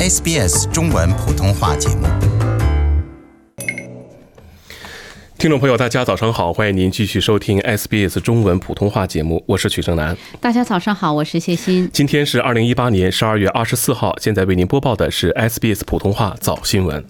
SBS 中文普通话节目。 听众朋友大家早上好，欢迎您继续收听 SBS 中文普通话节目，我是曲正南。 大家早上好，我是谢欣。 今天是2018年12月24号，现在为您播报的是 SBS 普通话早新闻。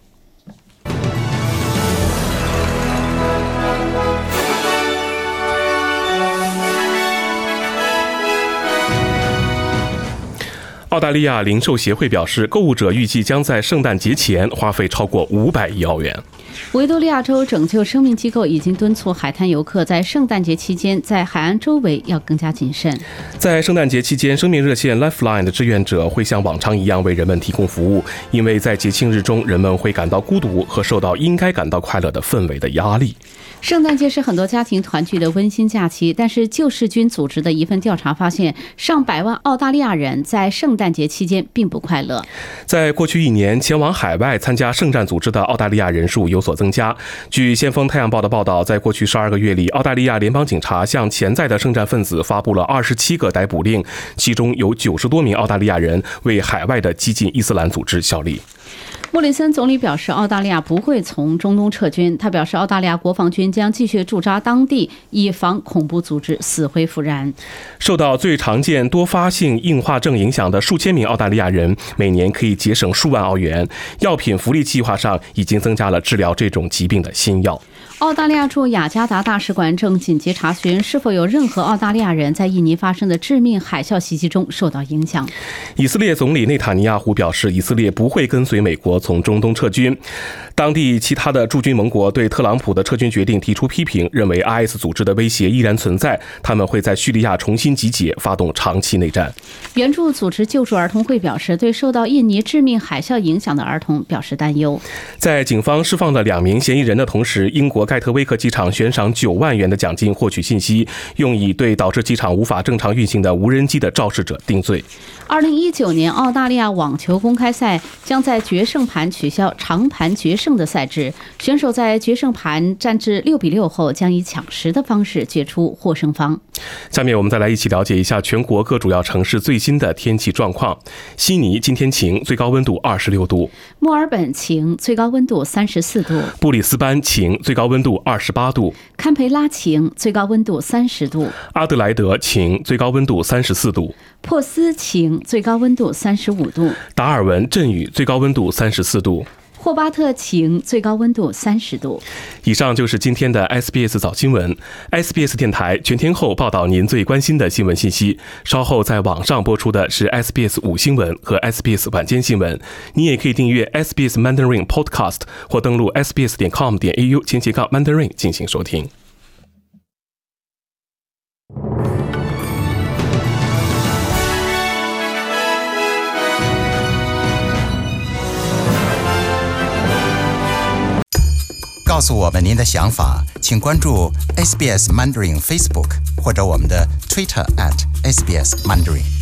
澳大利亚零售协会表示，购物者预计将在圣诞节前花费超过500亿澳元。 维多利亚州拯救生命机构已经敦促海滩游客在圣诞节期间在海岸周围要更加谨慎。 在圣诞节期间，生命热线 Lifeline 的志愿者会像往常一样为人们提供服务，因为在节庆日中，人们会感到孤独和受到应该感到快乐的氛围的压力。 圣诞节是很多家庭团聚的温馨假期，但是救世军组织的一份调查发现，上百万澳大利亚人在圣诞节期间并不快乐。 在过去1年，前往海外参加圣战组织的澳大利亚人数有所增加。据先锋太阳报的报道，在过去12个月里，澳大利亚联邦警察向潜在的圣战分子发布了27个逮捕令，其中有90多名澳大利亚人为海外的激进伊斯兰组织效力。 莫里森总理表示，澳大利亚不会从中东撤军。他表示，澳大利亚国防军将继续驻扎当地，以防恐怖组织死灰复燃。 受到最常见多发性硬化症影响的数千名澳大利亚人，每年可以节省数万澳元。药品福利计划上已经增加了治疗这种疾病的新药。 澳大利亚驻雅加达大使馆正紧急查询是否有任何澳大利亚人在印尼发生的致命海啸袭击中受到影响。 以色列总理内塔尼亚胡表示，以色列不会跟随美国从中东撤军。当地其他的驻军盟国对特朗普的撤军决定提出批评，认为 IS 组织的威胁依然存在，他们会在叙利亚重新集结，发动长期内战。 援助组织救助儿童会表示，对受到印尼致命海啸影响的儿童表示担忧。 在警方释放了2名嫌疑人的同时，英国盖特威克机场悬赏9万元的奖金获取信息，用以对导致机场无法正常运行的无人机的肇事者定罪。 2019年澳大利亚网球公开赛将在决胜盘取消长盘决胜的赛制，选手在决胜盘战至6比6后将以抢十的方式决出获胜方。 下面我们再来一起了解一下全国各主要城市最新的天气状况。悉尼今天晴，最高温度26度； 墨尔本晴，最高温度34度； 布里斯班晴，最高温度28度； 堪培拉晴，最高温度30度； 阿德莱德晴，最高温度34度； 珀斯晴，最高温度35度； 达尔文阵雨，最高温度34度； 霍巴特晴，最高温度30度。 以上就是今天的 SBS 早新闻。SBS 电台全天候报道您最关心的新闻信息。稍后在网上播出的是 SBS 午新闻和 SBS 晚间新闻。你也可以订阅 SBS Mandarin Podcast 或登录 sbs.com.au/Mandarin 进行收听。 告诉我们您的想法，请关注 SBS Mandarin Facebook 或者我们的 Twitter @SBS Mandarin。